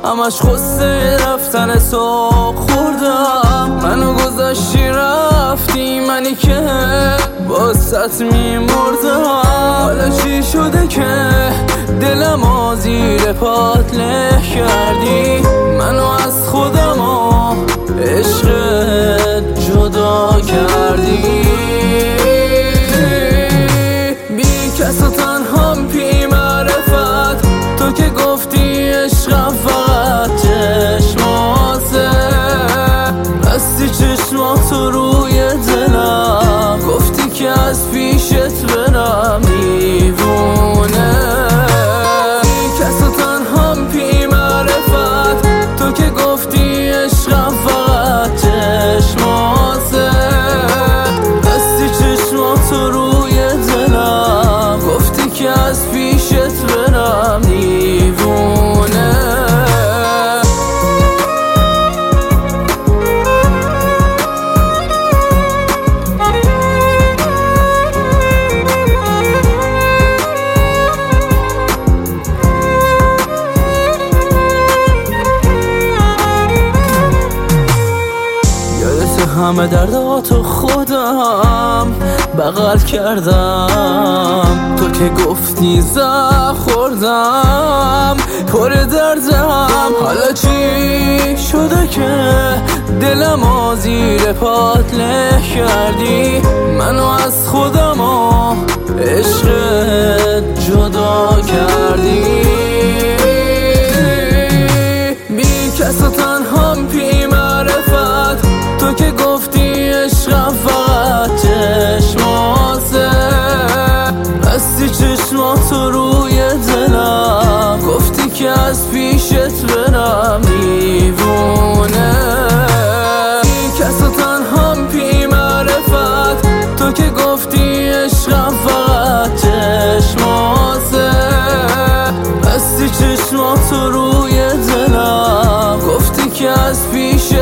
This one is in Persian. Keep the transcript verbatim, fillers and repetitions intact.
همش خسته رفتن تو خوردم. منو گذاشتی رفتی، منی که باست میمردم. حالا چی شده که دلمو زیر پات له کردی؟ منو از خودم و عشقت جدا کردی. بی کس و تنهام بی معرفت، تو که گفتی عشقم فقط چشماته. بستی چشماتو روی دلم، گفتی که از پیشت برم دیوونه. بی کس و تنهام بی معرفت، تو که گفتی عشقم فقط چشماته. بستی چشماتو روی دلم، گفتی که از پیشت برم دیوونه. همه درداتو خودم بغل کردم، تو که گفتی زخم خوردم پر دردم. حالا چی شده که دلمو زیر پات له کردی؟ منو از خودم و عشقت جدا کردی. بی کس و تنهام بی معرفت، تو که گفتی عشقم فقط چشماته. بستی چشماتو روی دلم، گفتی که از پیشت برم دیوونه. بی کس و تنهام بی معرفت، تو که گفتی عشقم فقط چشماته. بستی چشماتو روی دلم، گفتی که از پیشت